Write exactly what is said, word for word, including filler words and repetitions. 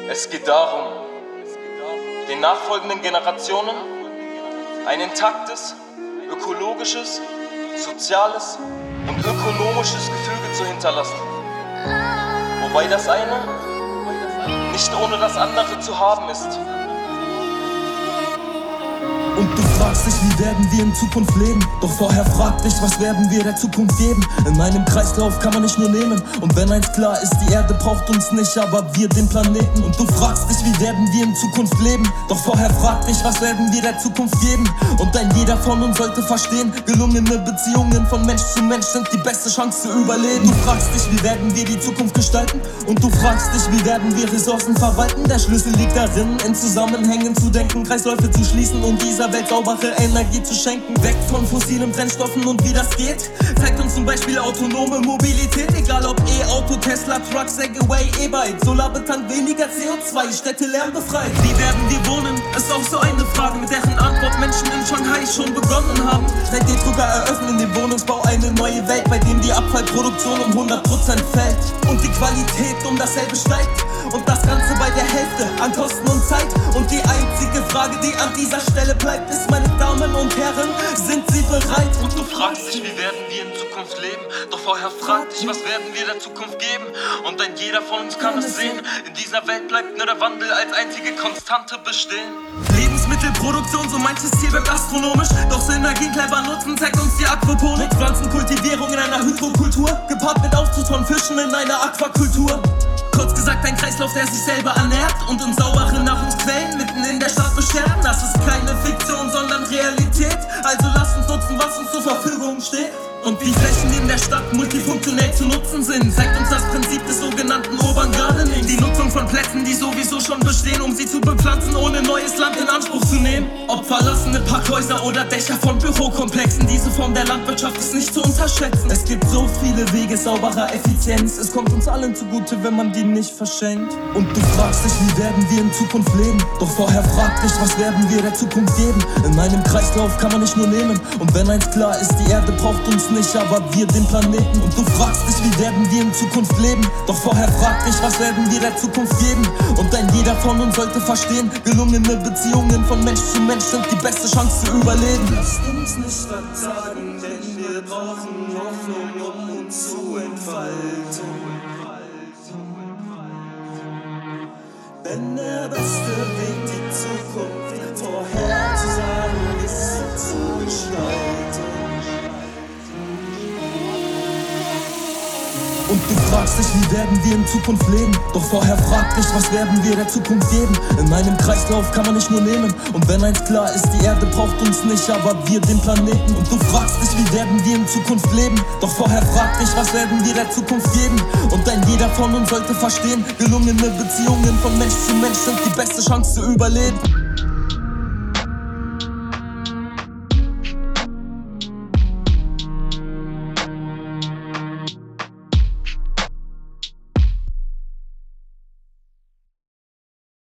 Es geht darum, den nachfolgenden Generationen ein intaktes, ökologisches, soziales und ökonomisches Gefüge zu hinterlassen. Wobei das eine nicht ohne das andere zu haben ist. Und du fragst dich, wie werden wir in Zukunft leben? Doch vorher frag dich, was werden wir der Zukunft geben? In einem Kreislauf kann man nicht nur nehmen. Und wenn eins klar ist, die Erde braucht uns nicht, aber wir den Planeten. Und du fragst dich, wie werden wir in Zukunft leben? Doch vorher frag dich, was werden wir der Zukunft geben? Und ein jeder von uns sollte verstehen, gelungene Beziehungen von Mensch zu Mensch sind die beste Chance zu überleben. Du fragst dich, wie werden wir die Zukunft gestalten? Und du fragst dich, wie werden wir Ressourcen verwalten? Der Schlüssel liegt darin, in Zusammenhängen zu denken, Kreisläufe zu schließen und dieser Welt saubere Energie zu schenken. Weg von fossilen Brennstoffen und wie das geht, zeigt uns zum Beispiel autonome Mobilität. Egal ob E-Auto, Tesla, Truck, Segway, E-Bike, Solarbetankt, weniger C O zwei, Städte lärmbefreit. Wie werden wir wohnen? Ist auch so eine Frage, mit deren Antwort Menschen in Shanghai schon begonnen haben. Seit die Drucker eröffnen den Wohnungsbau eine neue Welt, bei dem die Abfallproduktion um hundert Prozent fällt und die Qualität um dasselbe steigt. Und das Ganze bei der Hälfte an Kosten und Zeit. Und die einzige Frage, die an dieser Stelle bleibt, ist, meine Damen und Herren, sind Sie bereit? Und du fragst dich, wie werden wir in Zukunft leben? Doch vorher frag dich, was werden wir der Zukunft geben? Und ein jeder von uns kann es sehen. In dieser Welt bleibt nur der Wandel als einzige Konstante bestehen. Lebensmittelproduktion, so manches Ziel wird astronomisch. Doch Synergien clever nutzen, zeigt uns die Aquaponik. Pflanzenkultivierung in einer Hydrokultur, gepaart mit Aufzucht von Fischen in einer Aquakultur. Kurz gesagt, ein Kreislauf, der sich selber ernährt und uns saubere Nahrungsquellen mitten in der Stadt beschert. Das ist keine Fiktion, sondern Realität. Also lasst uns nutzen, was uns zur Verfügung steht. Und wie Flächen in der Stadt multifunktionell zu nutzen sind, zeigt uns das Prinzip des sogenannten Urban Gardening. Die Nutzung von Plätzen, die sowieso schon bestehen, um sie zu bepflanzen, ohne neues Land in Anspruch zu nehmen. Ob verlassene Parkhäuser oder Dächer von Bürokomplexen, diese Form der Landwirtschaft ist nicht zu unterschätzen. Es gibt so viele Wege sauberer Effizienz, es kommt uns allen zugute, wenn man die nicht verschenkt. Und du fragst dich, wie werden wir in Zukunft leben? Doch vorher frag dich, was werden wir der Zukunft geben? In einem Kreislauf kann man nicht nur nehmen. Und wenn eins klar ist, die Erde braucht uns nicht, aber wir den Planeten. Und du fragst dich, wie werden wir in Zukunft leben? Doch vorher frag dich, was werden wir der Zukunft geben? Und ein jeder von uns sollte verstehen, gelungene Beziehungen von Mensch zu Mensch sind die beste Chance zu überleben. Lasst uns nicht verzagen, denn wir brauchen Hoffnung, um uns zu entfalten. Denn der beste Weg, die Zukunft vorherzusagen, ist sie zu gestalten. Und du fragst dich, wie werden wir in Zukunft leben? Doch vorher frag dich, was werden wir der Zukunft geben? In einem Kreislauf kann man nicht nur nehmen. Und wenn eins klar ist, die Erde braucht uns nicht, aber wir den Planeten. Und du fragst dich, wie werden wir in Zukunft leben? Doch vorher frag dich, was werden wir der Zukunft geben? Und ein jeder von uns sollte verstehen, gelungene Beziehungen von Mensch zu Mensch sind die beste Chance zu überleben.